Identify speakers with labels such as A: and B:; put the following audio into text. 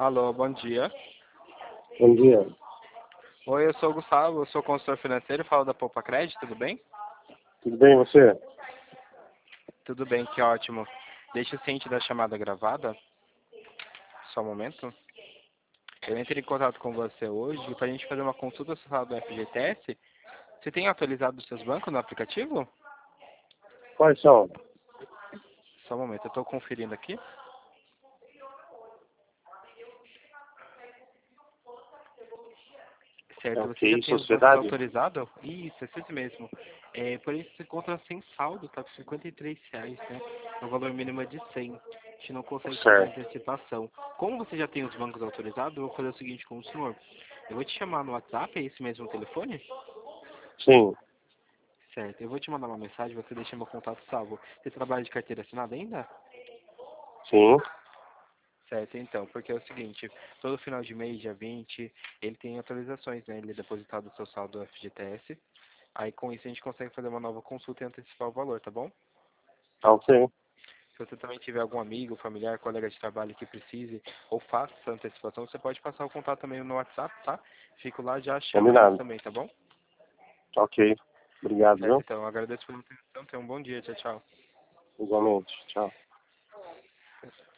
A: Alô, bom dia.
B: Bom dia.
A: Oi, eu sou o Gustavo, eu sou consultor financeiro, falo da Poupa Crédito, tudo bem?
B: Tudo bem, você?
A: Tudo bem, que ótimo. Deixa o ciente da chamada gravada, só um momento. Eu entrei em contato com você hoje para a gente fazer uma consulta social do FGTS. Você tem atualizado os seus bancos no aplicativo?
B: Quais são?
A: Só um momento, eu estou conferindo aqui.
B: É
A: Certo,
B: o
A: você já
B: QI
A: tem os bancos
B: Sociedade?
A: autorizados? Isso, é isso mesmo. Por isso você encontra sem saldo, tá com R$ 53, né? No valor mínimo é de 100. A gente não consegue fazer
B: Certo.
A: antecipação. Como você já tem os bancos autorizados, eu vou fazer o seguinte com o senhor. Eu vou te chamar no WhatsApp, é esse mesmo telefone?
B: Sim.
A: Certo, eu vou te mandar uma mensagem, você deixa meu contato salvo. Você trabalha de carteira assinada ainda?
B: Sim.
A: Certo, então, porque é o seguinte, todo final de mês, dia 20, ele tem atualizações, né? Ele é depositado o seu saldo do FGTS. Aí com isso a gente consegue fazer uma nova consulta e antecipar o valor, tá bom?
B: Tá ok.
A: Se você também tiver algum amigo, familiar, colega de trabalho que precise ou faça essa antecipação, você pode passar o contato também no WhatsApp, tá? Fico lá, já chama eles
B: Combinado.
A: também, tá bom?
B: Tá ok. Obrigado,
A: Certo,
B: viu?
A: então, agradeço pela atenção, tenha um bom dia, tchau, tchau.
B: Igualmente. Tchau.